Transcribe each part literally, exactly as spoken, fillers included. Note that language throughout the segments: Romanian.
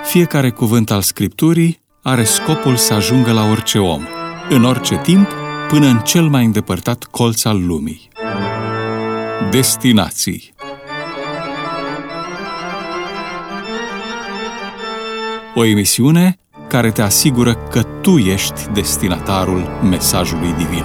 Fiecare cuvânt al Scripturii are scopul să ajungă la orice om, în orice timp, până în cel mai îndepărtat colț al lumii. Destinații. O emisiune care te asigură că tu ești destinatarul mesajului divin.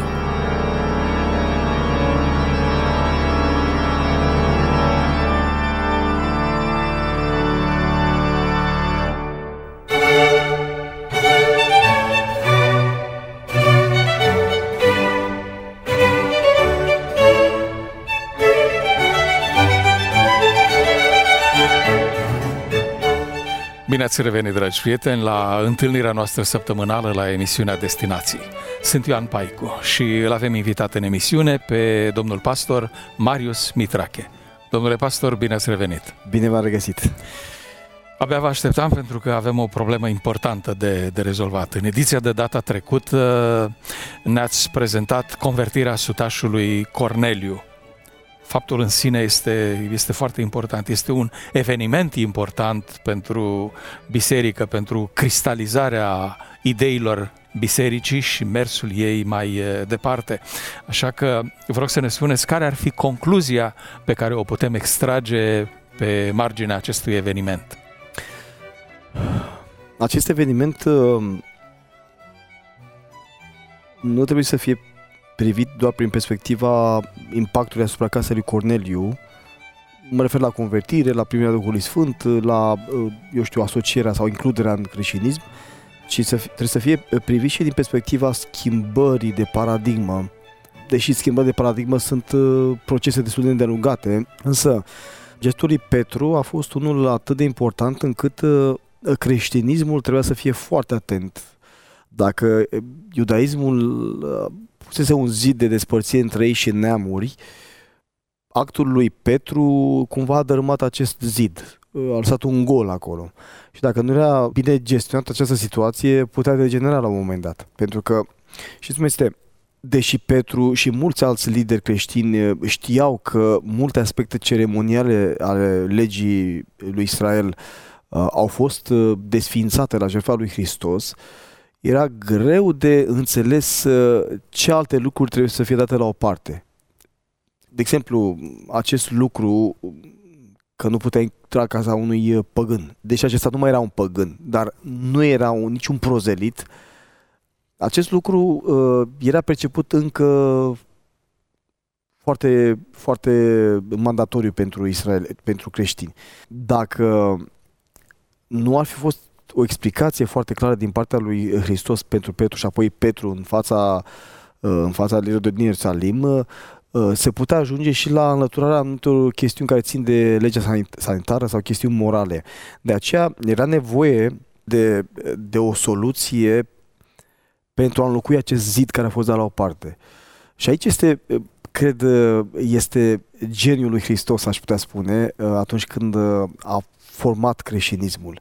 Bine ați revenit, dragi prieteni, la întâlnirea noastră săptămânală la emisiunea Destinații. Sunt Ioan Paicu și îl avem invitat în emisiune pe domnul pastor Marius Mitrache. Domnule pastor, bine ați revenit! Bine v-am regăsit! Abia vă așteptam pentru că avem o problemă importantă de, de rezolvat. În ediția de data trecută ne-ați prezentat convertirea sutașului Corneliu. Faptul în sine este, este foarte important, este un eveniment important pentru biserică, pentru cristalizarea ideilor bisericii și mersul ei mai departe. Așa că vă rog să ne spuneți care ar fi concluzia pe care o putem extrage pe marginea acestui eveniment. Acest eveniment nu trebuie să fie privit doar prin perspectiva impactului asupra casei lui Corneliu. Mă refer la convertire, la primirea Duhului Sfânt, la, eu știu, asocierea sau includerea în creștinism, ci să, trebuie să fie privit și din perspectiva schimbării de paradigmă. Deși schimbări de paradigmă sunt procese destul de îndelungate, însă gestul lui Petru a fost unul atât de important încât creștinismul trebuia să fie foarte atent. Dacă iudaismul pusese un zid de despărțire între ei și neamuri, actul lui Petru cumva a dărâmat acest zid, a lăsat un gol acolo. Și dacă nu era bine gestionată această situație, putea degenera la un moment dat. Pentru că, știți cum este, deși Petru și mulți alți lideri creștini știau că multe aspecte ceremoniale ale legii lui Israel uh, au fost desființate la jertfa lui Hristos, era greu de înțeles ce alte lucruri trebuie să fie date la o parte. De exemplu, acest lucru că nu putea intra în casa unui păgân. Deși acesta nu mai era un păgân, dar nu era un, niciun prozelit, acest lucru uh, era perceput încă foarte, foarte mandatoriu pentru Israel, pentru creștini. Dacă nu ar fi fost o explicație foarte clară din partea lui Hristos pentru Petru și apoi Petru în fața, în fața liderilor din Ierusalim, se putea ajunge și la înlăturarea anumitor chestiuni care țin de legea sanitară sau chestiuni morale. De aceea era nevoie de, de o soluție pentru a înlocui acest zid care a fost dat la o parte. Și aici este, cred, este geniul lui Hristos, aș putea spune, atunci când a format creștinismul.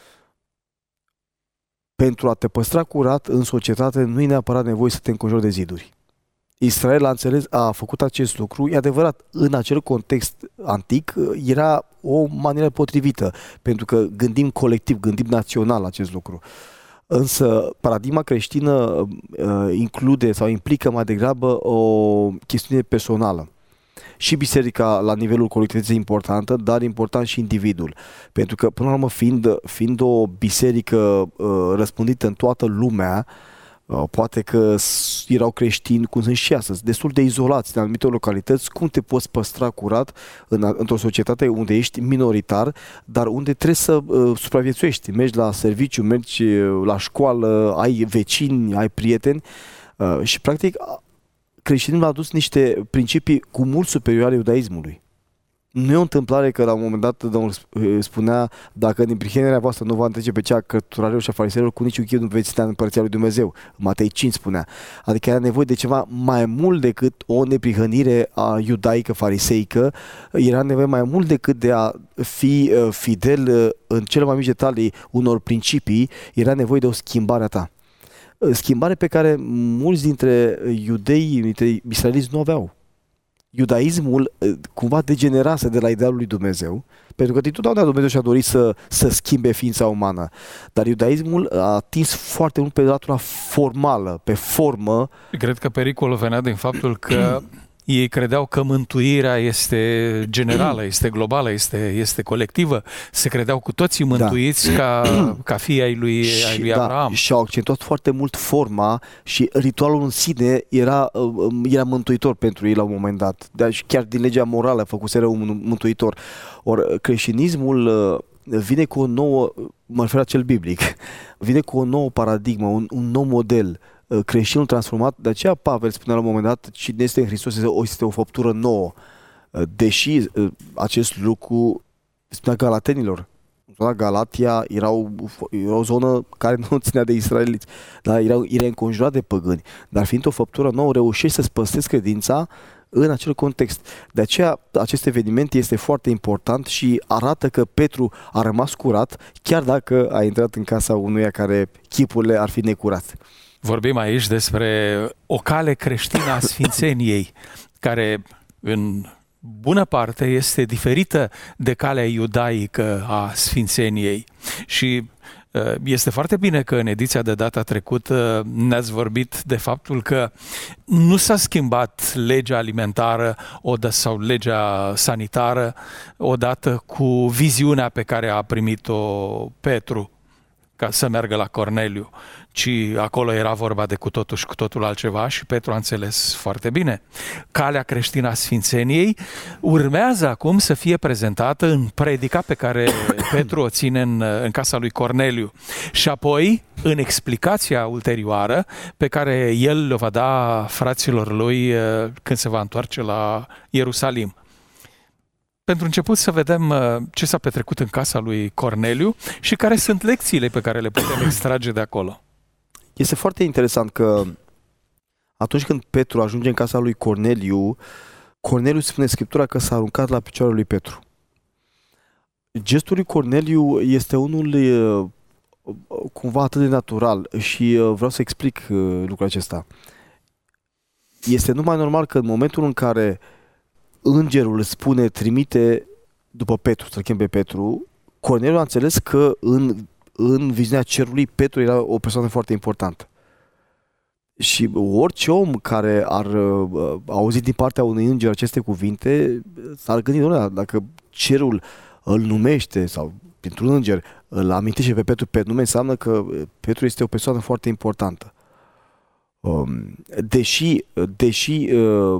Pentru a te păstra curat în societate nu e neapărat nevoie să te înconjori de ziduri. Israel a înțeles, a făcut acest lucru, e adevărat, în acel context antic era o manieră potrivită, pentru că gândim colectiv, gândim național acest lucru. Însă paradigma creștină uh, include sau implică mai degrabă o chestiune personală. Și biserica la nivelul colectivității e importantă, dar important și individul. Pentru că, până la urmă, fiind, fiind o biserică uh, răspândită în toată lumea, uh, poate că erau creștini, cum sunt și astăzi, destul de izolați în anumite localități. Cum te poți păstra curat în, într-o societate unde ești minoritar, dar unde trebuie să uh, supraviețuiești? Mergi la serviciu, mergi la școală, ai vecini, ai prieteni uh, și, practic, creștinismul a adus niște principii cu mult superioare iudaismului. Nu e o întâmplare că la un moment dat Domnul spunea: dacă din prihănirea voastră nu va întrece pe cea cărturarilor și a fariseilor, cu niciun chip nu veți sta în Împărăția lui Dumnezeu. Matei cinci spunea. Adică era nevoie de ceva mai mult decât o neprihănire a iudaică fariseică, era nevoie mai mult decât de a fi fidel în cele mai mici detalii unor principii, era nevoie de o schimbare a ta. Schimbare pe care mulți dintre iudei, dintre israeliți nu aveau. iudaismul cumva degenerase de la idealul lui Dumnezeu, pentru că întotdeauna Dumnezeu și-a dorit să, să schimbe ființa umană, dar iudaismul a atins foarte mult pe latura formală, pe formă. Cred că pericolul venea din faptul că ei credeau că mântuirea este generală, este globală, este, este colectivă. Se credeau cu toții mântuiți da. ca, ca fii ai lui, și, ai lui Abraham. Da, și-au accentuat foarte mult forma și ritualul în sine era, era mântuitor pentru ei la un moment dat. Deci chiar din legea morală făcuseră un mântuitor. Ori creștinismul vine cu o nouă, mă refer la cel biblic, vine cu o nouă paradigmă, un, un nou model. Creștinul transformat, de aceea Pavel spunea la un moment dat, cine este în Hristos este o, este o făptură nouă. Deși acest lucru spunea galatenilor, zona Galatia era o, era o zonă care nu ținea de israeliți, dar era, era înconjurat de păgâni, dar fiind o făptură nouă, reușește să-ți păstrezi credința în acel context. De aceea acest eveniment este foarte important și arată că Petru a rămas curat, chiar dacă a intrat în casa unuia care chipurile ar fi necurate. Vorbim aici despre o cale creștină a sfințeniei, care în bună parte este diferită de calea iudaică a sfințeniei. Și este foarte bine că în ediția de data trecută ne-ați vorbit de faptul că nu s-a schimbat legea alimentară sau legea sanitară odată cu viziunea pe care a primit-o Petru ca să meargă la Corneliu, ci acolo era vorba de cu totul și cu totul altceva și Petru a înțeles foarte bine. Calea creștină a sfințeniei urmează acum să fie prezentată în predica pe care Petru o ține în, în casa lui Corneliu și apoi în explicația ulterioară pe care el le va da fraților lui când se va întoarce la Ierusalim. Pentru început să vedem ce s-a petrecut în casa lui Corneliu și care sunt lecțiile pe care le putem extrage de acolo. Este foarte interesant că atunci când Petru ajunge în casa lui Corneliu, Corneliu spune Scriptura că s-a aruncat la picioarele lui Petru. Gestul lui Corneliu este unul cumva atât de natural și vreau să explic lucrul acesta. Este numai normal că în momentul în care îngerul spune trimite după Petru, să-l chem pe Petru, Corneliu a înțeles că în, în viziunea cerului Petru era o persoană foarte importantă. Și orice om care ar uh, auzit din partea unui înger aceste cuvinte s-ar gândi, doamne, dacă cerul îl numește sau printr-un înger îl amintește pe Petru pe nume, înseamnă că Petru este o persoană foarte importantă. Um, deși deși uh,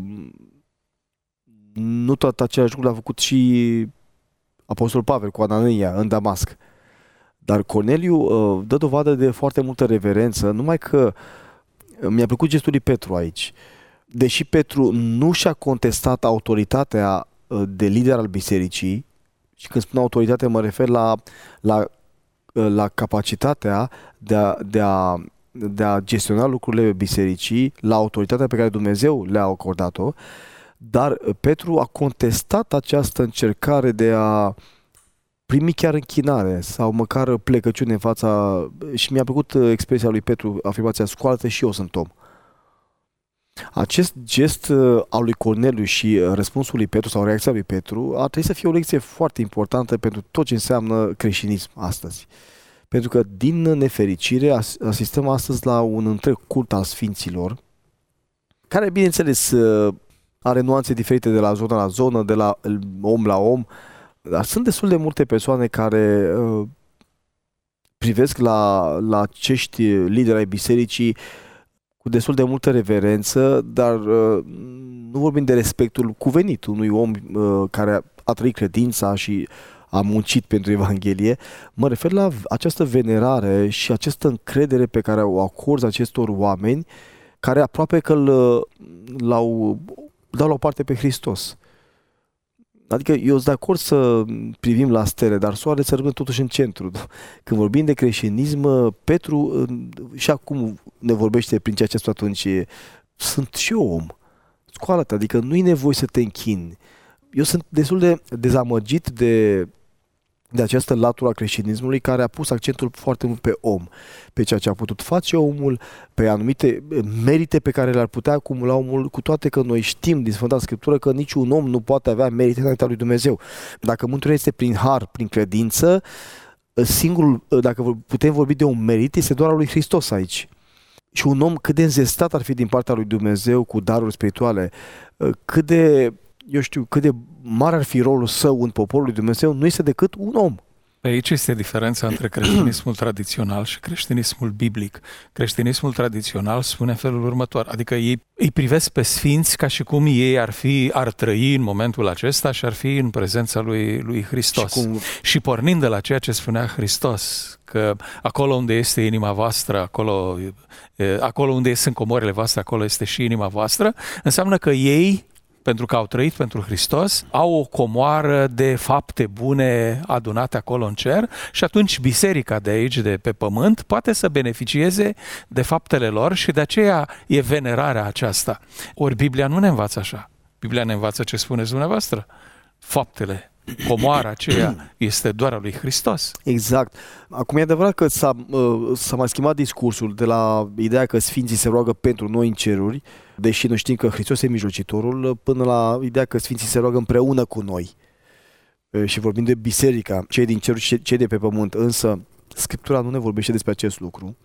nu tot același lucru l-a făcut și Apostolul Pavel cu Anania în Damasc. Dar Corneliu uh, dă dovadă de foarte multă reverență, numai că uh, mi-a plăcut gestul lui Petru aici. Deși Petru nu și-a contestat autoritatea uh, de lider al bisericii, și când spun autoritate mă refer la, la, uh, la capacitatea de a, de, a, de a gestiona lucrurile bisericii, la autoritatea pe care Dumnezeu le-a acordat-o, dar Petru a contestat această încercare de a primi chiar închinare sau măcar plecăciune în fața... Și mi-a plăcut expresia lui Petru, afirmația, scoală-te și eu sunt om. Acest gest al lui Corneliu și răspunsul lui Petru sau reacția lui Petru ar trebui să fie o lecție foarte importantă pentru tot ce înseamnă creștinism astăzi. Pentru că, din nefericire, asistăm astăzi la un întreg cult al sfinților, care, bineînțeles, are nuanțe diferite de la zonă la zonă, de la om la om, dar sunt destul de multe persoane care uh, privesc la, la acești lideri ai bisericii cu destul de multă reverență, dar uh, nu vorbim de respectul cuvenit unui om uh, care a trăit credința și a muncit pentru Evanghelie. Mă refer la această venerare și această încredere pe care o acorzi acestor oameni care aproape că l-au dau la o parte pe Hristos. Adică eu sunt de acord să privim la stele, dar soarele să rămână totuși în centru. Când vorbim de creștinism, Petru și acum ne vorbește prin ceea ce spune atunci, sunt și eu om. Scoală-te, adică nu-i nevoie să te închini. Eu sunt destul de dezamăgit de de această latură a creștinismului care a pus accentul foarte mult pe om, pe ceea ce a putut face omul, pe anumite merite pe care le-ar putea acumula omul, cu toate că noi știm din Sfânta Scriptură că niciun om nu poate avea merite înaintea lui Dumnezeu. Dacă mântuirea este prin har, prin credință, singurul, dacă putem vorbi de un merit, este doar al lui Hristos aici. Și un om cât de înzestat ar fi din partea lui Dumnezeu cu daruri spirituale, cât de, eu știu, cât de mare ar fi rolul său în poporul lui Dumnezeu, nu este decât un om. Pe aici este diferența între creștinismul tradițional și creștinismul biblic. Creștinismul tradițional spune în felul următor, adică ei îi privesc pe sfinți ca și cum ei ar fi, ar trăi în momentul acesta și ar fi în prezența lui, lui Hristos. Și, cum... și pornind de la ceea ce spunea Hristos, că acolo unde este inima voastră, acolo, acolo unde sunt comorile voastre, acolo este și inima voastră, înseamnă că ei, pentru că au trăit pentru Hristos, au o comoară de fapte bune adunate acolo în cer și atunci biserica de aici, de pe pământ, poate să beneficieze de faptele lor și de aceea e venerarea aceasta.Ori Biblia nu ne învață așa. Biblia ne învață ce spuneți dumneavoastră. Faptele, comoara aceea este doar a lui Hristos. Exact. Acum e adevărat că s-a, s-a mai schimbat discursul de la ideea că sfinții se roagă pentru noi în ceruri, deși noi știm că Hristos e mijlocitorul, până la ideea că sfinții se roagă împreună cu noi. Și vorbim de biserica, cei din ceruri și cei de pe pământ, însă Scriptura nu ne vorbește despre acest lucru.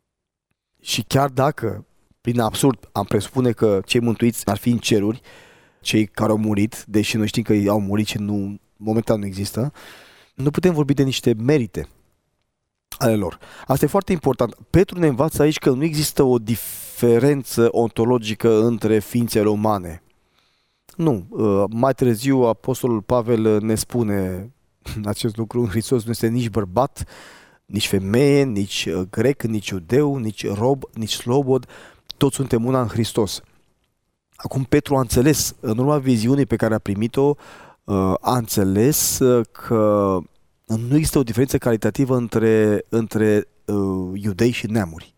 Și chiar dacă, prin absurd, am presupune că cei mântuiți ar fi în ceruri, cei care au murit, deși noi știm că ei au murit și nu, momentan nu există, nu putem vorbi de niște merite ale lor. Asta e foarte important. Petru ne învață aici că nu există o diferență ontologică între ființele umane. Nu. Mai târziu apostolul Pavel ne spune acest lucru: în Hristos nu este nici bărbat, nici femeie, nici grec, nici iudeu, nici rob, nici slobod, toți suntem una în Hristos. Acum Petru a înțeles, în urma viziunii pe care a primit-o, a înțeles că nu există o diferență calitativă între, între uh, iudei și neamuri.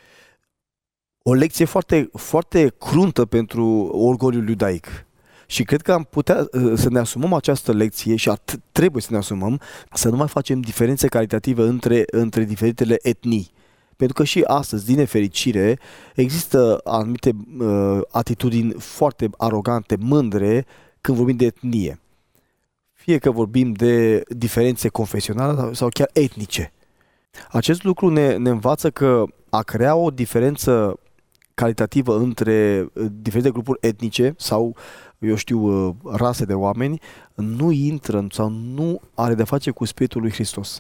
O lecție foarte, foarte cruntă pentru orgoliul iudaic. Și cred că am putea uh, să ne asumăm această lecție și at- trebuie să ne asumăm să nu mai facem diferențe calitative între, între diferitele etnii. Pentru că și astăzi, din nefericire, există anumite uh, atitudini foarte arogante, mândre, când vorbim de etnie. Fie că vorbim de diferențe confesionale sau chiar etnice. Acest lucru ne, ne învață că a crea o diferență calitativă între diferite grupuri etnice sau, eu știu, rase de oameni, nu intră sau nu are de face cu Spiritul lui Hristos.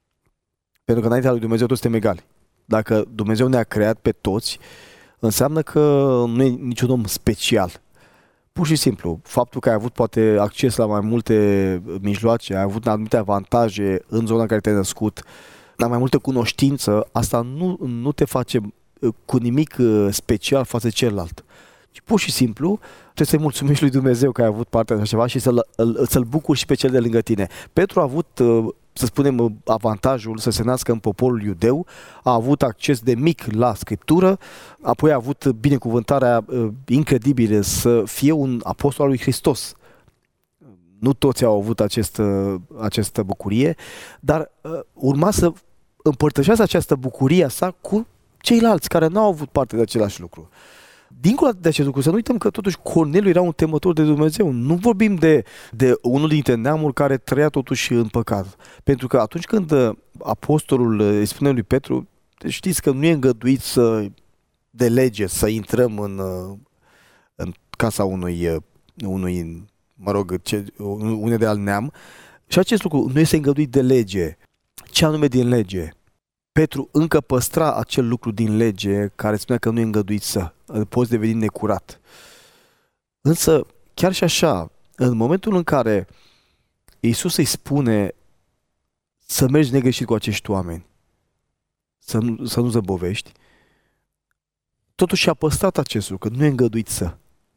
Pentru că înaintea lui Dumnezeu toți suntem egali. Dacă Dumnezeu ne-a creat pe toți, înseamnă că nu e niciun om special. Pur și simplu, faptul că ai avut poate acces la mai multe mijloace, ai avut anumite avantaje în zona în care te-ai născut, la mai multă cunoștință, asta nu, nu te face cu nimic special față de celălalt. Și pur și simplu trebuie să-i mulțumești lui Dumnezeu că ai avut parte de așa ceva și să-l, să-l bucuri și pe cel de lângă tine. Petru a avut, să spunem, avantajul să se nască în poporul iudeu, a avut acces de mic la Scriptură, apoi a avut binecuvântarea incredibilă să fie un apostol al lui Hristos. Nu toți au avut acest, această bucurie, dar urma să împărtășească această bucurie a sa cu ceilalți care nu au avut parte de același lucru. Dincolo de acest lucru, să nu uităm că totuși Corneliu era un temător de Dumnezeu. Nu vorbim de, de unul dintre neamuri care trăia totuși în păcat. Pentru că atunci când apostolul îi spune lui Petru, știți că nu e îngăduit să, de lege să intrăm în, în casa unui, unui mă rog, ce, unei de alt neam. Și acest lucru nu este îngăduit de lege. Ce anume din lege? Petru încă păstra acel lucru din lege care spunea că nu e îngăduit să poți deveni necurat. Însă, chiar și așa, în momentul în care Iisus îi spune să mergi negreșit cu acești oameni, să nu, să nu zăbovești, totuși a păstrat acest lucru, că nu e îngăduit să.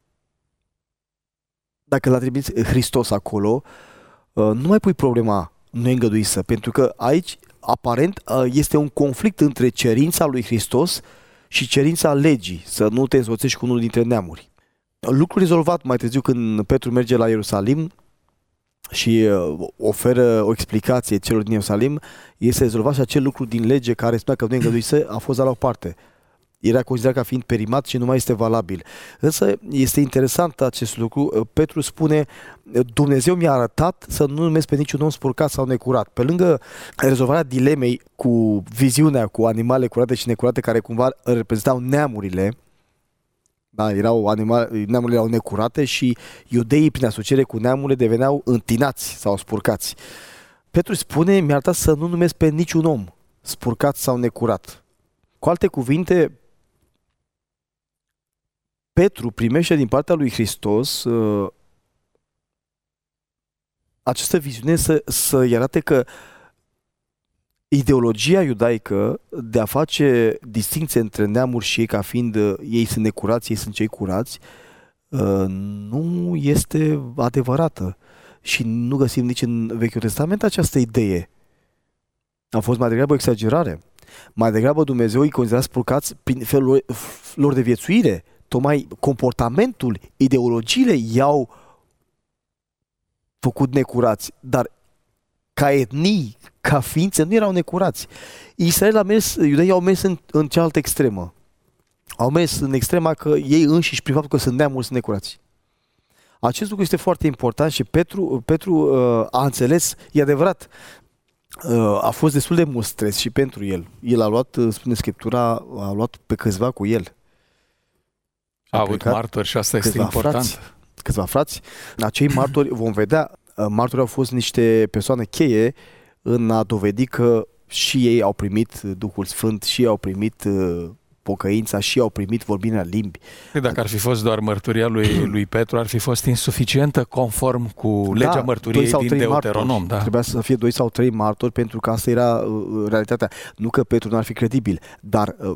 Dacă l-a trimis Hristos acolo, nu mai pui problema nu e îngăduit să, pentru că aici aparent este un conflict între cerința lui Hristos și cerința legii, să nu te însoțești cu unul dintre neamuri. Lucru rezolvat mai târziu când Petru merge la Ierusalim și oferă o explicație celor din Ierusalim, este rezolvat și acel lucru din lege care spunea că nu îngăduise, a fost dat la o parte. Era considerat ca fiind perimat și nu mai este valabil. Însă este interesant acest lucru. Petru spune, Dumnezeu mi-a arătat să nu numesc pe niciun om spurcat sau necurat. Pe lângă rezolvarea dilemei cu viziunea cu animale curate și necurate care cumva reprezentau neamurile, da, erau animale, neamurile erau necurate și iudeii prin asociere cu neamurile deveneau întinați sau spurcați. Petru spune, mi-a arătat să nu numesc pe niciun om spurcat sau necurat. Cu alte cuvinte, Petru primește din partea lui Hristos uh, această viziune să, să-i arate că ideologia iudaică de a face distinție între neamuri și ei ca fiind uh, ei sunt necurați, ei sunt cei curați, uh, nu este adevărată. Și nu găsim nici în Vechiul Testament această idee. A fost mai degrabă o exagerare. Mai degrabă Dumnezeu îi considera spurcați prin felul lor de viețuire. Tocmai comportamentul, ideologiile i-au făcut necurați, dar ca etnii, ca ființe, nu erau necurați. Israel a mers, iudeii au mers în, în cealaltă extremă. Au mers în extrema că ei înșiși, prin faptul că sunt neamuri, sunt necurați. Acest lucru este foarte important și Petru, Petru uh, a înțeles, e adevărat, uh, a fost destul de mult stres și pentru el. El a luat, spune Scriptura, a luat pe câțiva cu el. A avut martori și asta este important. Frați, câțiva frați. Acei martori, vom vedea, martorii au fost niște persoane cheie în a dovedi că și ei au primit Duhul Sfânt, și ei au primit pocăința, și ei au primit vorbirea limbi. Dacă ar fi fost doar mărturia lui, lui Petru, ar fi fost insuficientă conform cu legea da, mărturiei din Deuteronom. Da. Trebuia să fie doi sau trei martori pentru că asta era uh, realitatea. Nu că Petru nu ar fi credibil, dar uh,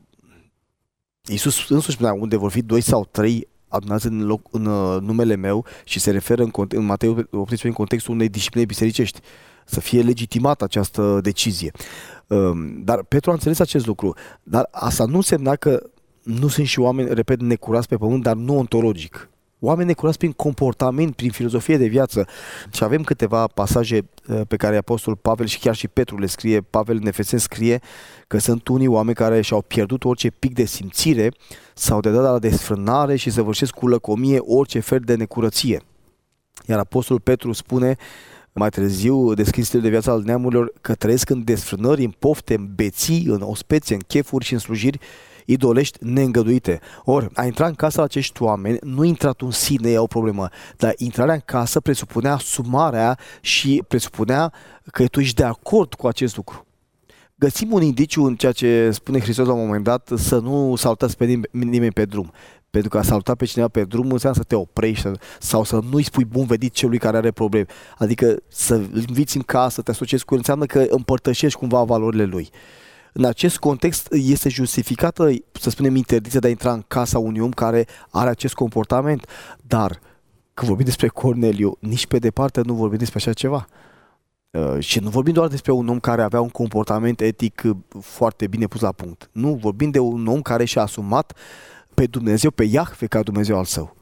Iisus însuși spunea, unde vor fi doi sau trei adunați în, loc, în uh, numele meu, și se referă în, în Matei optsprezece în contextul unei discipline bisericești, să fie legitimată această decizie. Uh, dar Petru a înțeles acest lucru, dar asta nu însemna că nu sunt și oameni, repet, necurați pe pământ, dar nu ontologic. Oameni necurați prin comportament, prin filozofie de viață. Și avem câteva pasaje pe care Apostolul Pavel și chiar și Petru le scrie. Pavel în Efeseni scrie că sunt unii oameni care și-au pierdut orice pic de simțire, s-au dedat la desfrânare și săvârșesc cu lăcomie orice fel de necurăție. Iar Apostolul Petru spune mai târziu, descris stilul de viață al neamurilor, că trăiesc în desfrânări, în pofte, în beții, în ospețe, în chefuri și în slujiri idolești neîngăduite. Ori, a intra în casa acești oameni nu intrat în sine e o problemă, dar intrarea în casă presupunea asumarea și presupunea că tu ești de acord cu acest lucru. Găsim un indiciu în ceea ce spune Hristos la un moment dat, să nu salutați pe nimeni pe drum. Pentru că a saluta pe cineva pe drum înseamnă să te oprești sau să nu-i spui bun venit celui care are probleme. Adică să-l inviți în casă, să te asociezi cu el, înseamnă că împărtășești cumva valorile lui. În acest context este justificată, să spunem, interdicția de a intra în casa unui om care are acest comportament, dar când vorbim despre Corneliu, nici pe departe nu vorbim despre așa ceva. Uh, și nu vorbim doar despre un om care avea un comportament etic foarte bine pus la punct. Nu, vorbim de un om care și-a asumat pe Dumnezeu, pe Iahve ca Dumnezeu al său.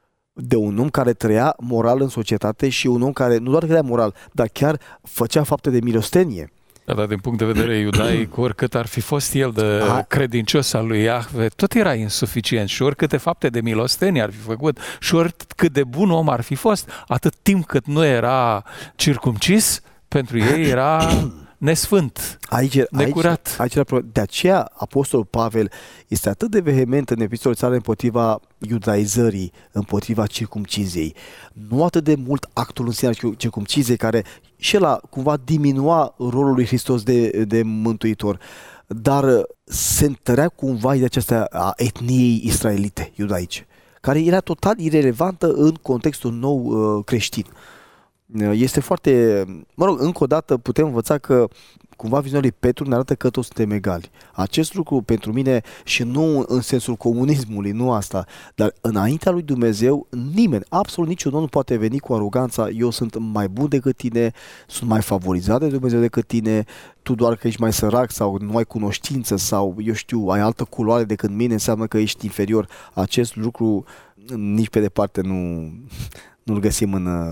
De un om care trăia moral în societate și un om care nu doar trăia moral, dar chiar făcea fapte de milostenie. Da, dar din punct de vedere iudaic, oricât ar fi fost el de A... credincios al lui Iahve, tot era insuficient și oricâte fapte de milostenie ar fi făcut și oricât de bun om ar fi fost, atât timp cât nu era circumcis, pentru ei era nesfânt, aici, necurat. Aici, aici, de aceea Apostolul Pavel este atât de vehement în epistolele sale împotriva iudaizării, împotriva circumciziei. Nu atât de mult actul în sine al circumciziei, care și el a cumva diminua rolul lui Hristos de, de mântuitor, dar se întărea cumva de aceasta a etniei israelite, iudaice, care era total irelevantă în contextul nou uh, creștin. Este foarte, mă rog, încă o dată putem învăța că cumva viziunea lui Petru ne arată că toți suntem egali. Acest lucru pentru mine, și nu în sensul comunismului, nu asta, dar înaintea lui Dumnezeu nimeni, absolut niciun om nu poate veni cu aroganța, eu sunt mai bun decât tine, sunt mai favorizat de Dumnezeu decât tine, tu doar că ești mai sărac sau nu ai cunoștință sau, eu știu, ai altă culoare decât mine, înseamnă că ești inferior. Acest lucru nici pe departe nu, nu-l găsim în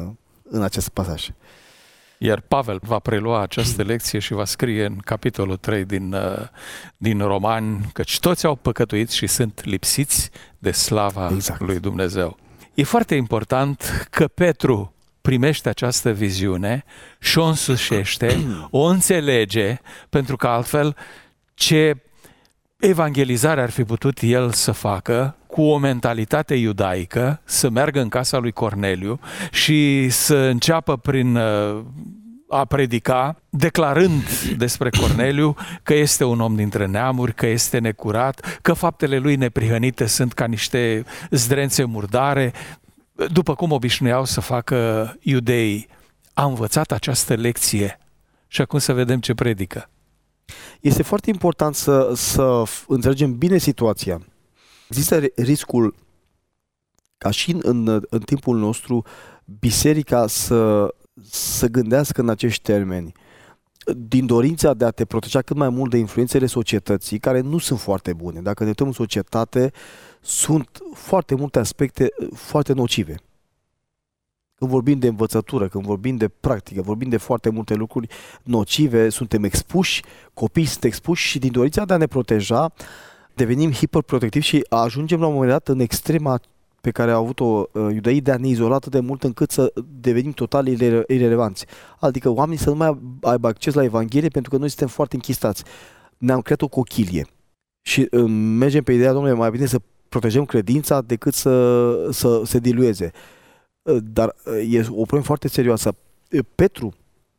în acest pasaj. Iar Pavel va prelua această lecție și va scrie în capitolul trei din, din Romani, căci toți au păcătuit și sunt lipsiți de slava exact. lui Dumnezeu. E foarte important că Petru primește această viziune și o însușește, o înțelege, pentru că altfel ce evangelizare ar fi putut el să facă cu o mentalitate iudaică, să meargă în casa lui Corneliu și să înceapă prin a predica, declarând despre Corneliu că este un om dintre neamuri, că este necurat, că faptele lui neprihănite sunt ca niște zdrențe murdare, după cum obișnuiau să facă iudeii. A învățat această lecție și acum să vedem ce predică. Este foarte important să, să înțelegem bine situația. Există riscul ca și în, în, în timpul nostru biserica să, să gândească în acești termeni, din dorința de a te proteja cât mai mult de influențele societății, care nu sunt foarte bune. Dacă ne uităm în societate, sunt foarte multe aspecte foarte nocive. Când vorbim de învățătură, când vorbim de practică, vorbim de foarte multe lucruri nocive, suntem expuși, copiii sunt expuși și din dorința de a ne proteja, devenim hiperprotectivi și ajungem la un moment dat în extrema pe care au avut-o uh, iudeii de a ne izola atât de mult încât să devenim total ire- irelevanți. Adică oamenii să nu mai aibă acces la Evanghelie pentru că noi suntem foarte închistați. Ne-am creat o cochilie și uh, mergem pe ideea, domnule, mai bine să protejăm credința decât să, să se dilueze. Dar e o problemă foarte serioasă. Petru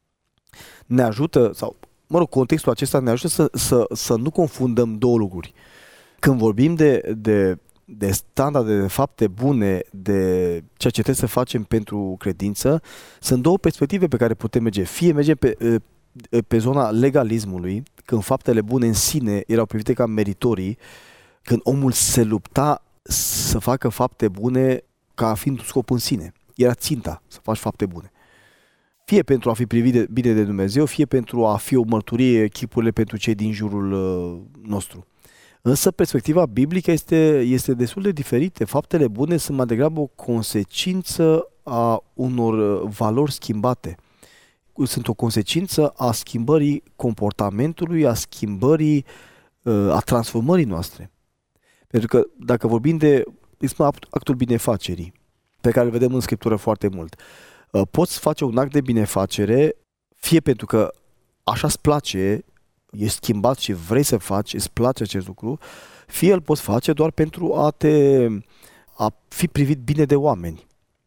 ne ajută, sau, mă rog, contextul acesta ne ajută să, să, să nu confundăm două lucruri. Când vorbim de, de, de standarde, de fapte bune, de ceea ce trebuie să facem pentru credință, sunt două perspective pe care putem merge. Fie mergem pe, pe zona legalismului, când faptele bune în sine erau privite ca meritorii, când omul se lupta să facă fapte bune ca fiind un scop în sine. Era ținta să faci fapte bune. Fie pentru a fi privit de, bine de Dumnezeu, fie pentru a fi o mărturie chipurile pentru cei din jurul uh, nostru. Însă perspectiva biblică este, este destul de diferită. Faptele bune sunt mai degrabă o consecință a unor valori schimbate. Sunt o consecință a schimbării comportamentului, a schimbării, uh, a transformării noastre. Pentru că dacă vorbim de actul binefacerii, pe care îl vedem în Scriptură foarte mult, poți face un act de binefacere fie pentru că așa îți place, ești schimbat și vrei să faci, îți place acest lucru, fie îl poți face doar pentru a te a fi privit bine de oameni.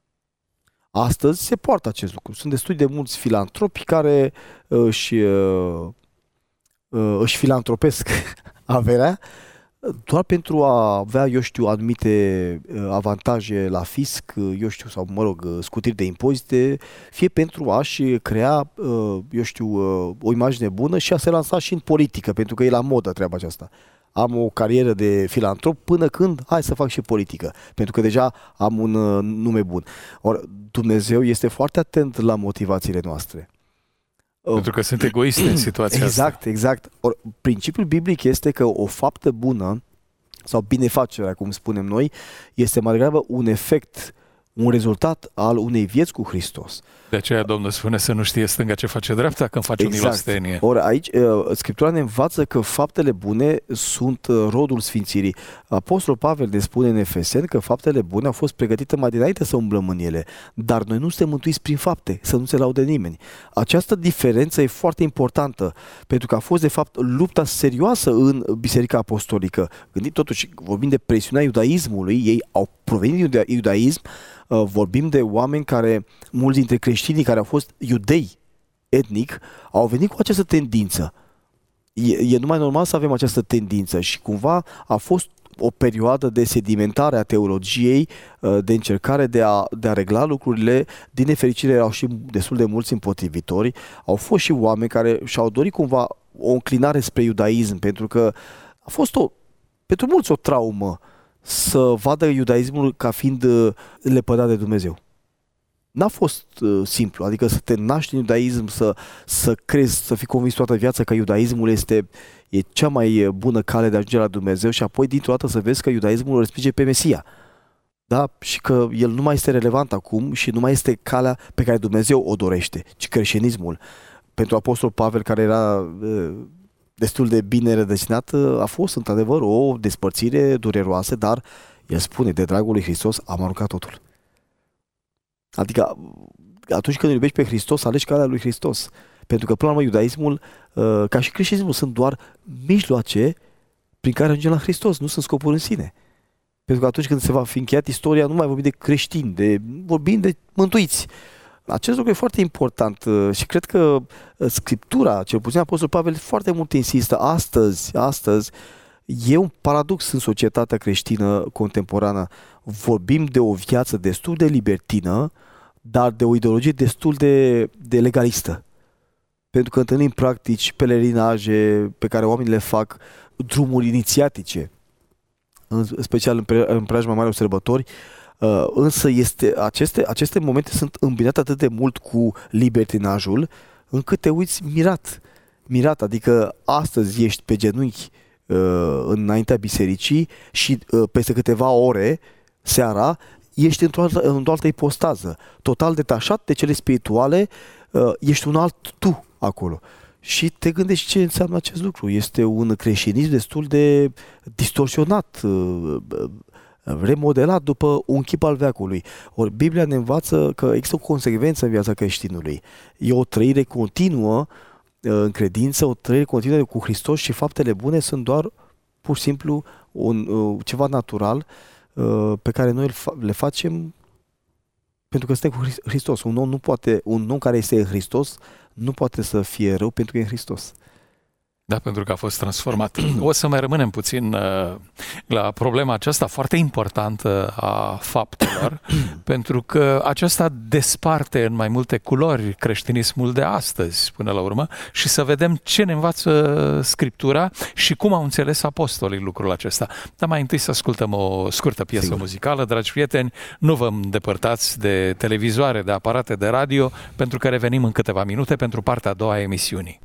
Astăzi se poartă acest lucru. Sunt destui de mulți filantropi care își, își filantropesc averea doar pentru a avea, eu știu, anumite avantaje la fisc, eu știu, sau, mă rog, scutiri de impozite, fie pentru a-și crea, eu știu, o imagine bună și a se lansa și în politică, pentru că e la modă treaba aceasta. Am o carieră de filantrop până când, hai să fac și politică, pentru că deja am un nume bun. Or, Dumnezeu este foarte atent la motivațiile noastre. Pentru că sunt egoiste în situația exact, asta. Exact, exact. Or, principiul biblic este că o faptă bună, sau binefacerea, cum spunem noi, este mai degrabă un efect, un rezultat al unei vieți cu Hristos. De aceea Domnul spune să nu știe stânga ce face dreapta când face exact. O milostenie. Ori aici Scriptura ne învață că faptele bune sunt rodul sfințirii. Apostolul Pavel ne spune în Efeseni că faptele bune au fost pregătite mai dinainte să umblăm în ele, dar noi nu suntem mântuiți prin fapte, să nu se laude nimeni. Această diferență e foarte importantă, pentru că a fost de fapt lupta serioasă în Biserica Apostolică. Gândiți totuși, vorbim de presiunea iudaismului, ei au provenit din iudaism, vorbim de oameni care, mulți dintre creștinii care au fost iudei etnic, au venit cu această tendință. E, e numai normal să avem această tendință și cumva a fost o perioadă de sedimentare a teologiei, de încercare de a, de a regla lucrurile. Din nefericire erau și destul de mulți împotrivitori. Au fost și oameni care și-au dorit cumva o înclinare spre iudaism, pentru că a fost o, pentru mulți o traumă să vadă iudaismul ca fiind lepădat de Dumnezeu. N-a fost uh, simplu, adică să te naști în iudaism, să, să crezi, să fii convins toată viața că iudaismul este e cea mai bună cale de a ajunge la Dumnezeu și apoi dintr-o dată să vezi că iudaismul îl respinge pe Mesia. Da? Și că el nu mai este relevant acum și nu mai este calea pe care Dumnezeu o dorește, ci creștinismul. Pentru Apostol Pavel, care era destul de bine rădăcinat, a fost într-adevăr o despărțire dureroasă, dar el spune, de dragul lui Hristos am aruncat totul. Adică atunci când îl iubești pe Hristos, alegi calea lui Hristos. Pentru că până la urmă iudaismul, ca și creștinismul, sunt doar mijloace prin care ajungem la Hristos, nu sunt scopuri în sine. Pentru că atunci când se va fi încheiat istoria, nu mai vorbim de creștini, de, vorbim de mântuiți. Acest lucru e foarte important și cred că Scriptura, cel puțin Apostol Pavel, foarte mult insistă. Astăzi, astăzi, e un paradox în societatea creștină contemporană. Vorbim de o viață destul de libertină, dar de o ideologie destul de, de legalistă. Pentru că întâlnim practici, pelerinaje pe care oamenii le fac, drumuri inițiatice, în special în, pre, în preajma marilor sărbători, uh, însă este, aceste, aceste momente sunt îmbinate atât de mult cu libertinajul, încât te uiți mirat. Mirat, adică astăzi ești pe genunchi uh, înaintea bisericii și uh, peste câteva ore, seara, ești într-o altă, într-o altă ipostază, total detașat de cele spirituale, uh, ești un alt tu acolo. Și te gândești ce înseamnă acest lucru. Este un creștinism destul de distorsionat, remodelat după un chip al veacului. Ori Biblia ne învață că există o consecvență în viața creștinului. E o trăire continuă în credință, o trăire continuă cu Hristos și faptele bune sunt doar pur și simplu un, ceva natural pe care noi le facem pentru că suntem cu Hristos. Un om nu poate, un om care este în Hristos nu poate să fie rău pentru că e în Hristos. Da, pentru că a fost transformat. O să mai rămânem puțin uh, la problema aceasta foarte importantă a faptelor, pentru că aceasta desparte în mai multe culori creștinismul de astăzi, până la urmă, și să vedem ce ne învață Scriptura și cum au înțeles apostolii lucrul acesta. Dar mai întâi să ascultăm o scurtă piesă Sigur. muzicală. Dragi prieteni, nu vă îndepărtați de televizoare, de aparate de radio, pentru că revenim în câteva minute pentru partea a doua a emisiunii.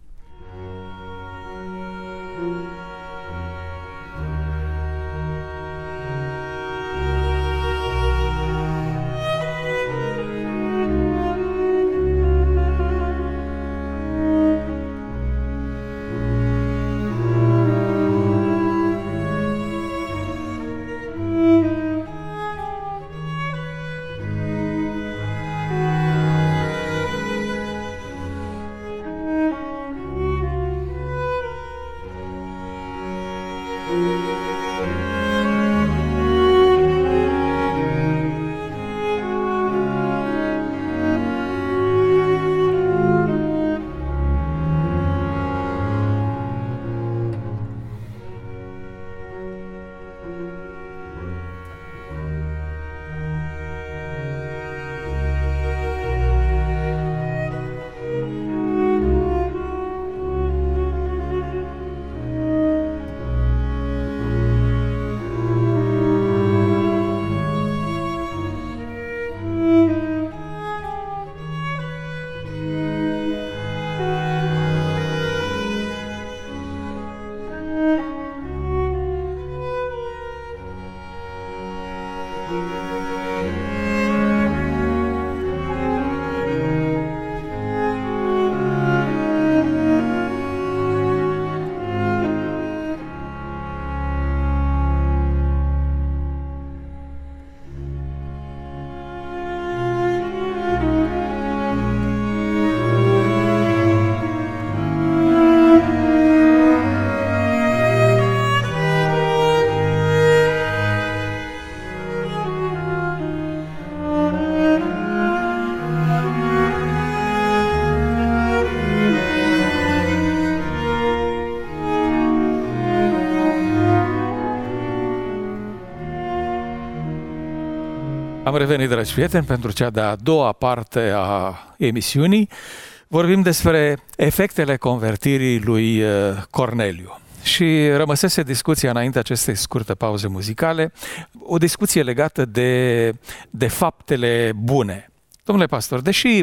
Am revenit, dragi prieteni, pentru cea de-a doua parte a emisiunii. Vorbim despre efectele convertirii lui Corneliu. Și rămăsese discuția înainte acestei scurte pauze muzicale, o discuție legată de, de faptele bune. Domnule pastor, deși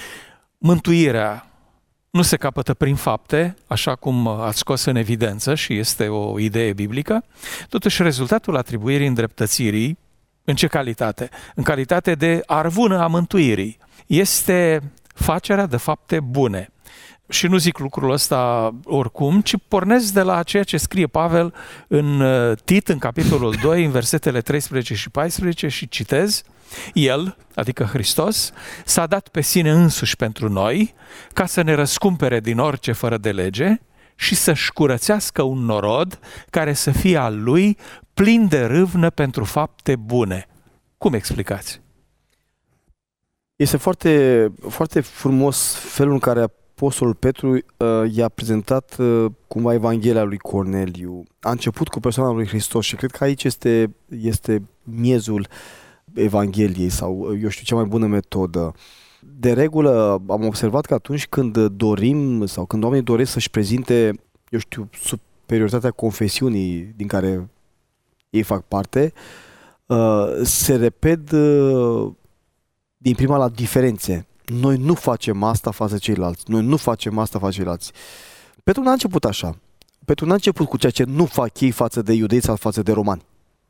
mântuirea nu se capătă prin fapte, așa cum ați scos în evidență și este o idee biblică, totuși rezultatul atribuirii îndreptățirii În ce calitate? În calitate de arvună a mântuirii. Este facerea de fapte bune. Și nu zic lucrul ăsta oricum, ci pornesc de la ceea ce scrie Pavel în Tit, în capitolul doi, în versetele treisprezece și paisprezece, și citez: El, adică Hristos, s-a dat pe sine însuși pentru noi, ca să ne răscumpere din orice fără de lege și să-și curățească un norod care să fie al lui, plin de râvnă pentru fapte bune. Cum explicați? Este foarte, foarte frumos felul în care Apostolul Petru uh, i-a prezentat uh, cumva Evanghelia lui Corneliu. A început cu persoana lui Hristos și cred că aici este, este miezul Evangheliei sau, eu știu, cea mai bună metodă. De regulă am observat că atunci când dorim sau când oamenii doresc să-și prezinte, eu știu, superioritatea confesiunii din care ei fac parte, uh, se repet uh, din prima la diferențe. Noi nu facem asta față de ceilalți. Noi nu facem asta față de ceilalți. Petru n-a început așa. Petru n-a început cu ceea ce nu fac ei față de iudei sau față de romani.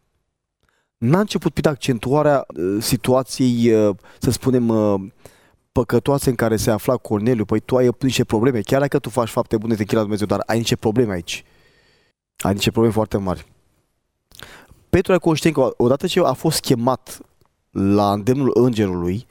N-a început prin accentuarea uh, situației, uh, să spunem, uh, păcătoase în care se afla Corneliu. Păi tu ai niște probleme. Chiar dacă tu faci fapte bune, te închina Dumnezeu, dar ai niște probleme aici. Ai niște probleme foarte mari. Petru era conștient că odată ce a fost chemat la îndemnul îngerului,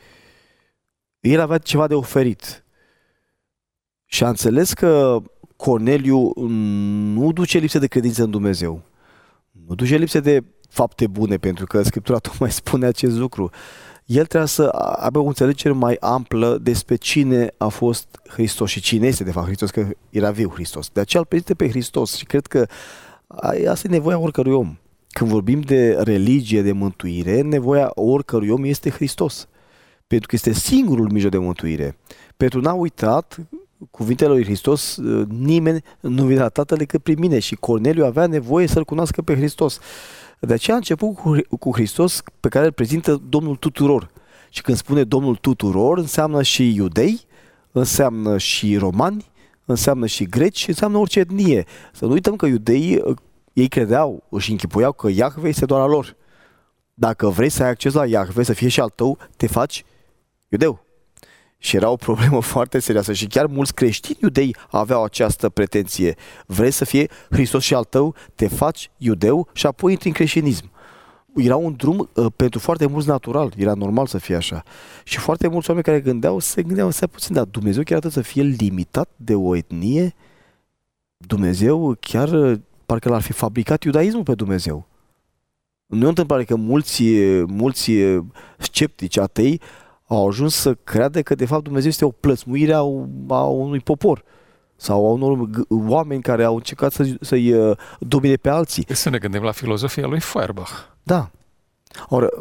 el avea ceva de oferit. Și a înțeles că Corneliu nu duce lipsă de credință în Dumnezeu. Nu duce lipsă de fapte bune, pentru că Scriptura tocmai spune acest lucru. El trebuie să aibă o înțelegere mai amplă despre cine a fost Hristos și cine este de fapt Hristos, că era viu Hristos. De aceea îl prezintă pe Hristos și cred că asta e nevoia oricărui om. Când vorbim de religie, de mântuire, nevoia oricărui om este Hristos. Pentru că este singurul mijloc de mântuire. Petru n-a uitat cuvintele lui Hristos: nimeni nu vine la Tatăl decât prin mine. Și Corneliu avea nevoie să-L cunoască pe Hristos. De aceea a început cu Hristos, pe care îl prezintă Domnul tuturor. Și când spune Domnul tuturor, înseamnă și iudei, înseamnă și romani, înseamnă și greci, înseamnă orice etnie. Să nu uităm că iudeii, ei credeau, își închipuiau că Iahve este doar al lor. Dacă vrei să ai acces la Iahve, să fie și al tău, te faci iudeu. Și era o problemă foarte serioasă și chiar mulți creștini iudei aveau această pretenție. Vrei să fie Hristos și al tău, te faci iudeu și apoi intri în creștinism. Era un drum uh, pentru foarte mulți natural, era normal să fie așa. Și foarte mulți oameni care gândeau, se gândeau, să puțin, dar Dumnezeu chiar atât să fie limitat de o etnie? Dumnezeu chiar, uh, parcă l-ar fi fabricat iudaismul pe Dumnezeu. Nu e o întâmplare că mulți, mulți sceptici, atei, au ajuns să creadă că de fapt Dumnezeu este o plăsmuire a, a unui popor sau a unor oameni care au încercat să, să-i domine pe alții. Să ne gândim la filozofia lui Feuerbach. Da. Ori,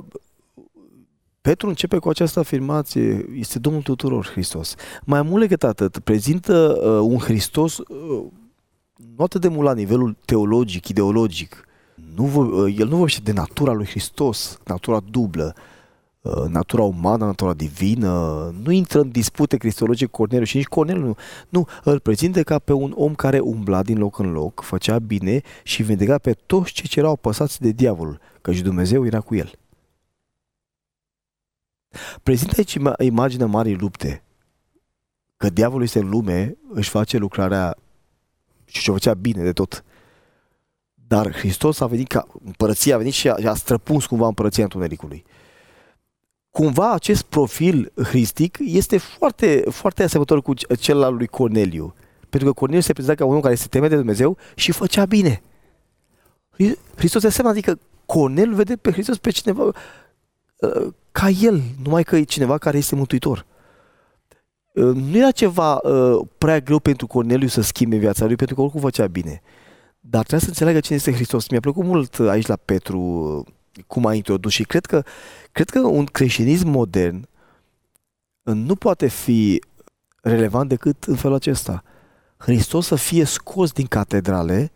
Petru începe cu această afirmație: este Domnul tuturor Hristos. Mai mult decât atât, prezintă uh, un Hristos uh, nu atât de mult la nivelul teologic, ideologic. Nu vor, el nu vorbește de natura lui Hristos, natura dublă, natura umană, natura divină. Nu intră în dispute cristologice cu Corneliu și nici Corneliu nu. Nu, îl prezintă ca pe un om care umbla din loc în loc, făcea bine și vindeca pe toți cei ce erau apăsați de diavolul, căci Dumnezeu era cu el. Prezintă aici imaginea marii lupte, că diavolul este în lume, își face lucrarea și ce făcea bine de tot. Dar Hristos a venit ca împărăția, a venit și a, a străpuns cumva împărăția întunericului. Cumva acest profil hristic este foarte, foarte asemănător cu cel al lui Corneliu. Pentru că Corneliu se prezenta ca un om care se teme de Dumnezeu și făcea bine. Hristos de asemenea, adică Corneliu vede pe Hristos pe cineva uh, ca el, numai că e cineva care este mântuitor. Uh, nu era ceva uh, prea greu pentru Corneliu să schimbe viața lui, pentru că oricum făcea bine. Dar trebuie să înțeleagă cine este Hristos. Mi-a plăcut mult aici la Petru cum a introdus și cred că, cred că un creștinism modern nu poate fi relevant decât în felul acesta. Hristos să fie scos din catedrale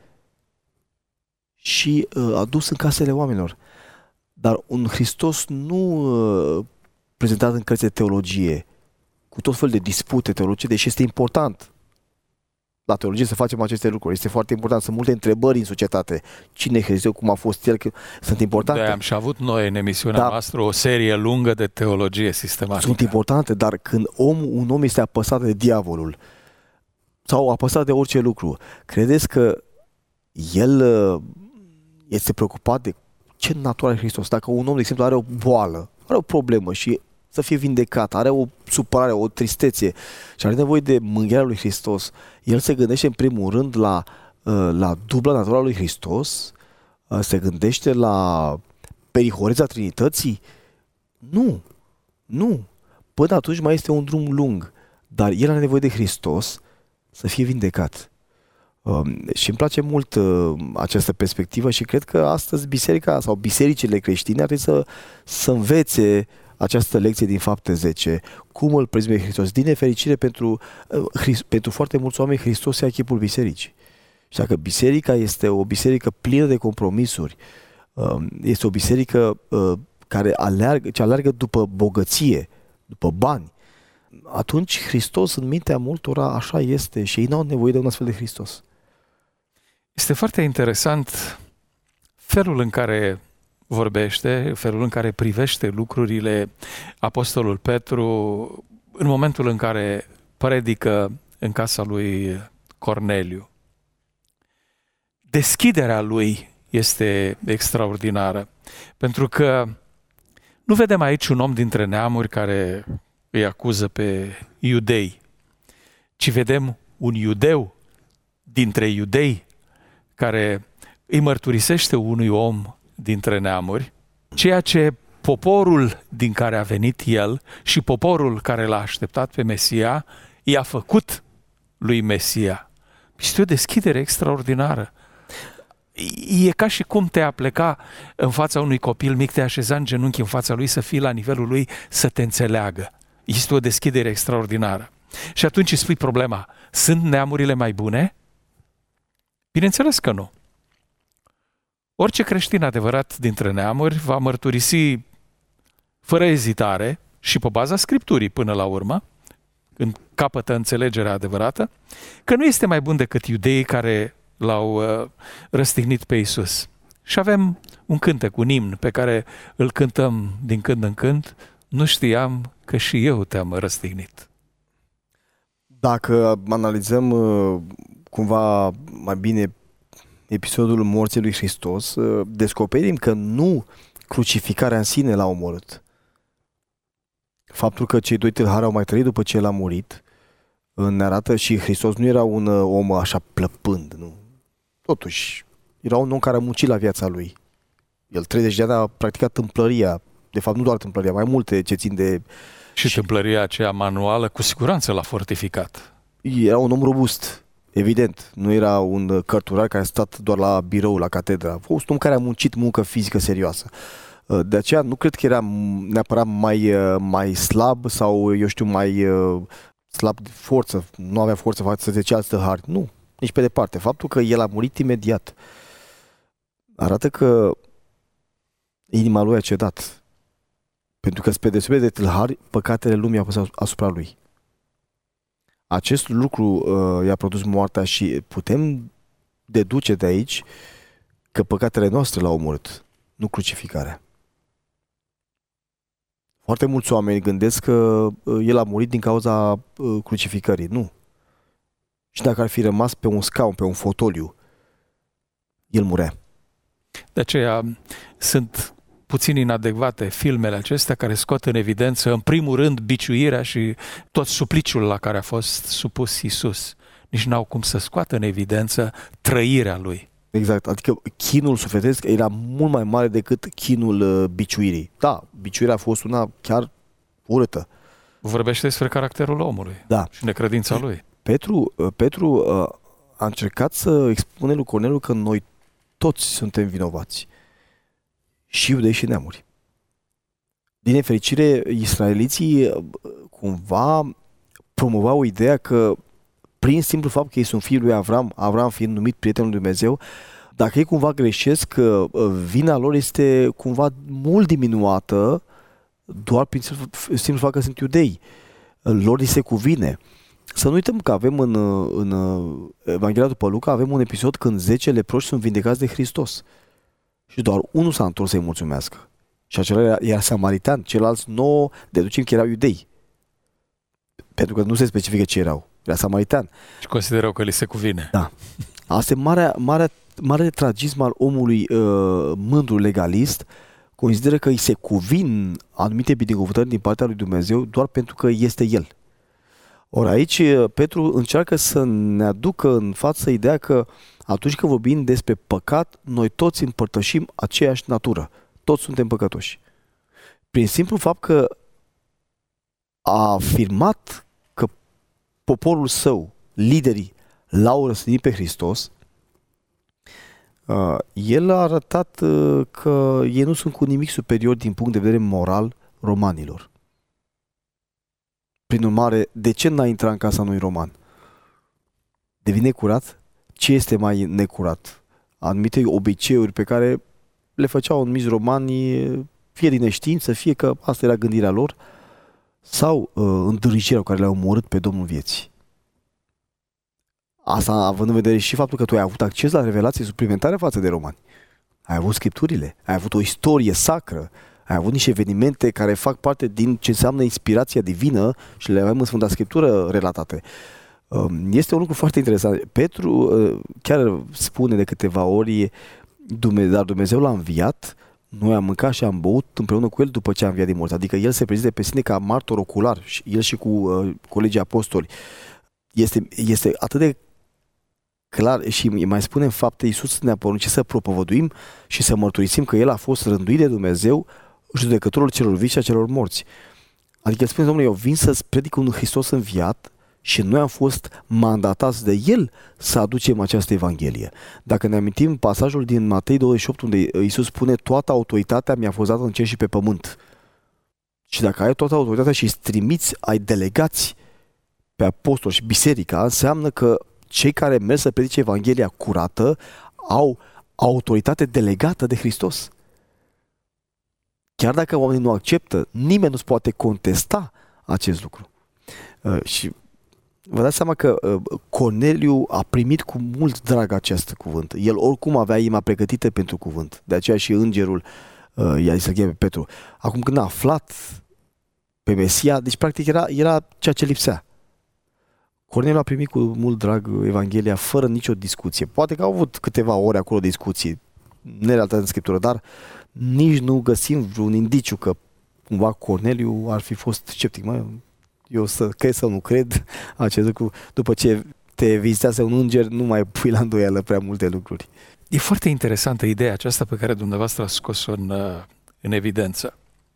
și uh, adus în casele oamenilor. Dar un Hristos nu uh, prezentat în cărți de teologie, cu tot fel de dispute teologice, deși este important. la teologie să facem aceste lucruri. Este foarte important. Sunt multe întrebări în societate. Cine e Hristos? Cum a fost El? Sunt importante. De am și avut noi în emisiunea da. noastră o serie lungă de teologie sistematică. Sunt importante, dar când om, un om este apăsat de diavolul sau apăsat de orice lucru, credeți că el este preocupat de ce natură are Hristos? Dacă un om, de exemplu, are o boală, are o problemă și să fie vindecat, are o supărare, o tristețe și are nevoie de mângâierea lui Hristos, el se gândește în primul rând la, la dubla natura lui Hristos, se gândește la perihoreța Trinității? Nu, nu. Până atunci mai este un drum lung, dar el are nevoie de Hristos să fie vindecat. Um, și îmi place mult uh, această perspectivă și cred că astăzi biserica sau bisericile creștine ar trebui să, să învețe această lecție din Fapte zece, cum îl prezime Hristos. Din nefericire, pentru, uh, Hrist, pentru foarte mulți oameni, Hristos e chipul bisericii. Și dacă biserica este o biserică plină de compromisuri, uh, este o biserică uh, care aleargă, ce aleargă după bogăție, după bani, atunci Hristos în mintea multora așa este și ei n-au nevoie de un astfel de Hristos. Este foarte interesant felul în care vorbește, felul în care privește lucrurile Apostolul Petru în momentul în care predică în casa lui Corneliu. Deschiderea lui este extraordinară, pentru că nu vedem aici un om dintre neamuri care îi acuză pe iudei, ci vedem un iudeu dintre iudei care îi mărturisește unui om dintre neamuri ceea ce poporul din care a venit el și poporul care l-a așteptat pe Mesia i-a făcut lui Mesia. Este o deschidere extraordinară. E ca și cum te-a pleca în fața unui copil mic, te-a așeza în genunchi în fața lui, să fii la nivelul lui, să te înțeleagă. Este o deschidere extraordinară. Și atunci îi spui problema, sunt neamurile mai bune? Bineînțeles că nu. Orice creștin adevărat dintre neamuri va mărturisi fără ezitare și pe baza Scripturii până la urmă, când capătă înțelegerea adevărată, că nu este mai bun decât iudeii care l-au uh, răstignit pe Iisus. Și avem un cântec, un imn pe care îl cântăm din când în când, nu știam că și eu te-am răstignit. Dacă analizăm uh, cumva mai bine episodul morții lui Hristos, uh, descoperim că nu crucificarea în sine l-a omorât. Faptul că cei doi tâlhari au mai trăit după ce el a murit ne arată și Hristos nu era un uh, om așa plăpând, nu? Totuși, era un om care a muncit la viața lui. El treizeci de ani a practicat tâmplăria, de fapt nu doar tâmplăria, mai multe ce țin de... Și, și tâmplăria aceea manuală cu siguranță l-a fortificat. Era un om robust, evident. Nu era un cărturar care a stat doar la birou, la catedră. A fost un om care a muncit muncă fizică serioasă. De aceea nu cred că era neapărat mai, mai slab sau, eu știu, mai slab de forță. Nu avea forță față de ceilalți tâlhari. Nu, nici pe departe. Faptul că el a murit imediat arată că inima lui a cedat. Pentru că spre deosebire de tâlhari, păcatele lumii au păsat asupra lui. Acest lucru uh, i-a produs moartea și putem deduce de aici că păcatele noastre l-au omorât, nu crucificarea. Foarte mulți oameni gândesc că uh, el a murit din cauza uh, crucificării. Nu. Și dacă ar fi rămas pe un scaun, pe un fotoliu, el murea. De aceea sunt puțin inadecvate filmele acestea care scot în evidență, în primul rând, biciuirea și tot supliciul la care a fost supus Iisus. Nici n-au cum să scoată în evidență trăirea lui. Exact, adică chinul sufletesc era mult mai mare decât chinul biciuirii. Da, biciuirea a fost una chiar urâtă. Vorbește despre caracterul omului, da, și necredința lui. Petru, Petru a încercat să expune lui Corneliu că noi toți suntem vinovați. Și iudei și neamuri. Din nefericire, israeliții cumva promovau ideea că prin simplu fapt că ei sunt fiul lui Avram, Avram fiind numit prietenul lui Dumnezeu, dacă ei cumva greșesc, vina lor este cumva mult diminuată doar prin simplu fapt că sunt iudei. Lor li se cuvine. Să nu uităm că avem în, în Evanghelia după Luca, avem un episod când zece leproși sunt vindecați de Hristos. Și doar unul s-a întors să-i mulțumească. Și acela era, era samaritan, ceilalți nouă deducem că erau iudei. Pentru că nu se specifică ce erau. Era samaritan. Și considerau că li se cuvine. Da. Asta e marea, marea, mare tragism al omului uh, mândru legalist. Consideră că îi se cuvin anumite binecuvântări din partea lui Dumnezeu doar pentru că este el. Ori aici Petru încearcă să ne aducă în față ideea că atunci când vorbim despre păcat, noi toți împărtășim aceeași natură. Toți suntem păcătoși. Prin simplu fapt că a afirmat că poporul său, liderii, l-au răstignit pe Hristos, el a arătat că ei nu sunt cu nimic superior din punct de vedere moral romanilor. Prin urmare, de ce n-a intrat în casa unui roman? Devine curat? Ce este mai necurat? Anumite obiceiuri pe care le făceau anumiți romani, fie din neștiință, fie că asta era gândirea lor, sau uh, îndârjirea cu care le-au omorât pe Domnul vieții. Asta având în vedere și faptul că tu ai avut acces la revelații suplimentare față de romani. Ai avut scripturile, ai avut o istorie sacră, ai avut niște evenimente care fac parte din ce înseamnă inspirația divină și le avem în Sfânta Scriptură relatate. Este un lucru foarte interesant. Petru chiar spune de câteva ori, dar Dumnezeu l-a înviat, noi am mâncat și am băut împreună cu el după ce a înviat din morți. Adică el se prezintă pe sine ca martor ocular, el și cu uh, colegii apostoli. Este, este atât de clar și mai spune în fapte, Iisus ne-a poruncit să propovăduim și să mărturisim că El a fost rânduit de Dumnezeu, judecătorul celor vii și a celor morți. Adică el spune, Domnule, eu vin să-ți predic un Hristos înviat și noi am fost mandatați de El să aducem această Evanghelie. Dacă ne amintim pasajul din Matei douăzeci și opt, unde Iisus spune, toată autoritatea mi-a fost dată în cer și pe pământ. Și dacă ai toată autoritatea și îți trimiți, ai delegați pe apostoli și biserica, înseamnă că cei care merg să predice Evanghelia curată au autoritate delegată de Hristos. Chiar dacă oamenii nu acceptă, nimeni nu-ți poate contesta acest lucru. Uh, și vă dați seama că uh, Corneliu a primit cu mult drag acest cuvânt. El oricum avea inima pregătită pentru cuvânt. De aceea și îngerul uh, i-a zis să cheme pe Petru. Acum când a aflat pe Mesia, deci practic era, era ceea ce lipsea. Corneliu a primit cu mult drag Evanghelia fără nicio discuție. Poate că au avut câteva ore acolo discuții nerelatate în Scriptură, dar nici nu găsim vreun indiciu că cumva Corneliu ar fi fost sceptic. Mă, eu să cred sau nu cred acest lucru. După ce te vizitează un înger, nu mai pui la îndoială prea multe lucruri. E foarte interesantă ideea aceasta pe care dumneavoastră a scos-o în, în evidență.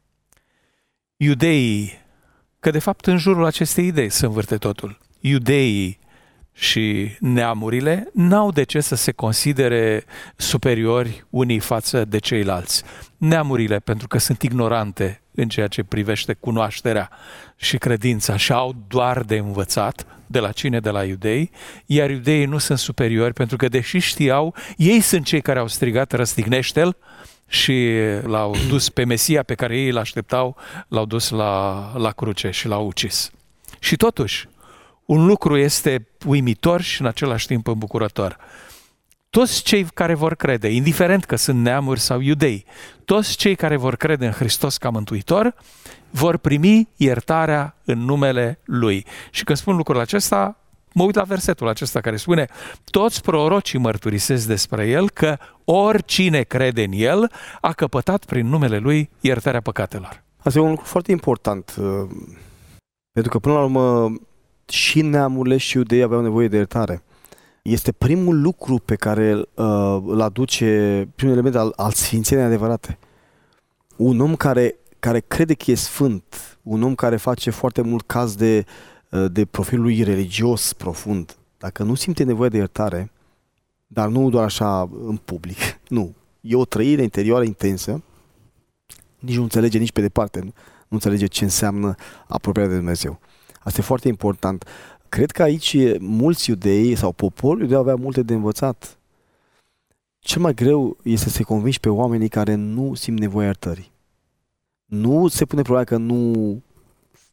Iudeii, că de fapt în jurul acestei idei se învârte totul. Iudeii și neamurile n-au de ce să se considere superiori unii față de ceilalți. Neamurile, pentru că sunt ignorante în ceea ce privește cunoașterea și credința și au doar de învățat, de la cine? De la iudei, iar iudeii nu sunt superiori pentru că deși știau, ei sunt cei care au strigat răstignește-l și l-au dus pe Mesia pe care ei îl așteptau, l-au dus la, la cruce și l-au ucis. Și totuși, un lucru este uimitor și în același timp îmbucurător. Toți cei care vor crede, indiferent că sunt neamuri sau iudei, toți cei care vor crede în Hristos ca Mântuitor, vor primi iertarea în numele Lui. Și când spun lucrul acesta, mă uit la versetul acesta care spune, toți prorocii mărturisesc despre El că oricine crede în El a căpătat prin numele Lui iertarea păcatelor. Asta e un lucru foarte important, pentru că până la urmă și neamurile și iudeii aveau nevoie de iertare. Este primul lucru pe care uh, îl aduce, primul element al, al sfințeniei adevărate. Un om care, care crede că e sfânt, un om care face foarte mult caz de, de profilul lui religios profund, dacă nu simte nevoie de iertare, dar nu doar așa în public, nu, e o trăire interioară intensă, nici nu înțelege nici pe departe, nu, nu înțelege ce înseamnă apropierea de Dumnezeu. Asta e foarte important. Cred că aici mulți iudei sau poporul iudei avea multe de învățat. Cel mai greu este să-i convingi pe oamenii care nu simt nevoia iertării. Nu se pune problema că nu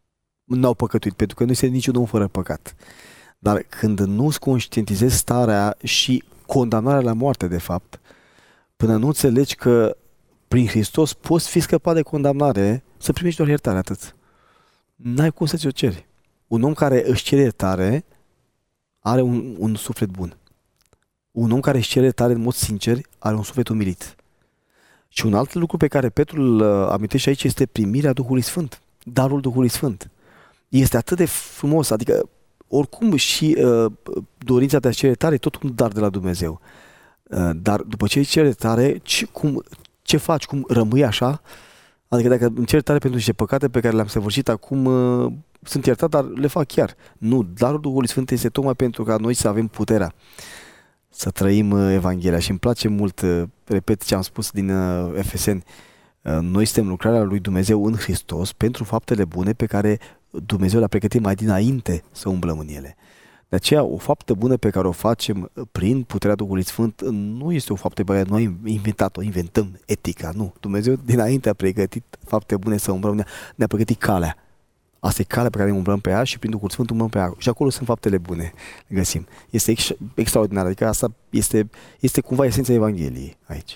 n-au păcătuit, pentru că nu este niciun om fără păcat. Dar când nu-ți conștientizezi starea și condamnarea la moarte, de fapt, până nu înțelegi că prin Hristos poți fi scăpat de condamnare, să primești doar iertare, atât. N-ai cum să ți-o ceri. Un om care își cere iertare are un, un suflet bun. Un om care își cere iertare în mod sincer are un suflet umilit. Și un alt lucru pe care Petru îl amintește aici este primirea Duhului Sfânt. Darul Duhului Sfânt. Este atât de frumos, adică oricum și uh, dorința de a cere iertare e tot un dar de la Dumnezeu. Uh, dar după ce îi cere iertare, ce, cum, ce faci? Cum rămâi așa? Adică dacă îmi cer iertare pentru niște păcate pe care le-am săvârșit acum, uh, sunt iertat, dar le fac chiar. Nu, darul Duhului Sfânt este tocmai pentru ca noi să avem puterea să trăim uh, Evanghelia. Și îmi place mult, uh, repet ce am spus din uh, Efeseni, uh, noi suntem lucrarea lui Dumnezeu în Hristos pentru faptele bune pe care Dumnezeu le-a pregătit mai dinainte să umblăm în ele. De aceea, o faptă bună pe care o facem prin puterea Duhului Sfânt nu este o faptă pe care noi am inventat-o, inventăm etica, nu. Dumnezeu dinainte a pregătit fapte bune să umblăm, ne-a, ne-a pregătit calea. Asta e calea pe care umblăm pe ea și prin Duhul Sfânt umblăm pe ea. Și acolo sunt faptele bune, le găsim. Este ex- extraordinar, adică asta este, este cumva esența Evangheliei aici.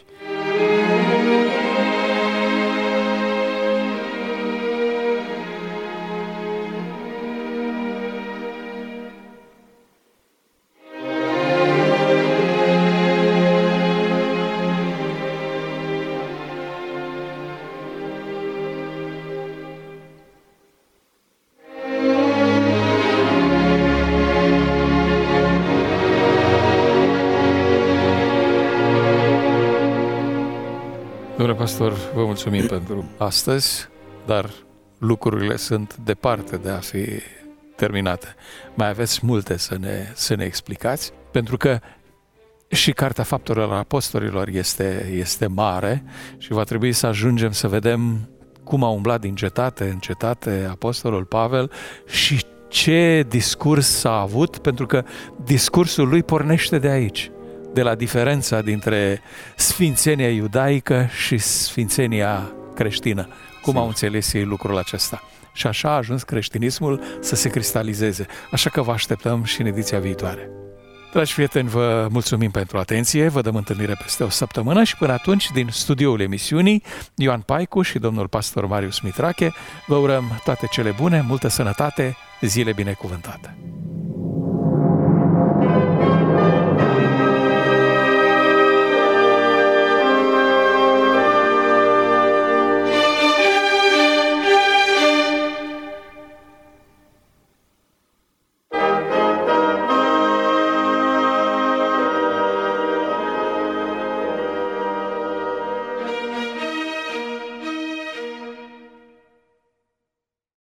Domnule pastor, vă mulțumim pentru astăzi, dar lucrurile sunt departe de a fi terminate. Mai aveți multe să ne, să ne explicați, pentru că și Cartea Faptelor Apostolilor este, este mare și va trebui să ajungem să vedem cum a umblat din cetate în cetate Apostolul Pavel și ce discurs a avut, pentru că discursul lui pornește de aici, de la diferența dintre sfințenia iudaică și sfințenia creștină. Cum Sim. au înțeles ei lucrul acesta? Și așa a ajuns creștinismul să se cristalizeze. Așa că vă așteptăm și în ediția viitoare. Dragi prieteni, vă mulțumim pentru atenție, vă dăm întâlnire peste o săptămână și până atunci, din studioul emisiunii, Ioan Paicu și domnul pastor Marius Mitrache, vă urăm toate cele bune, multă sănătate, zile binecuvântate!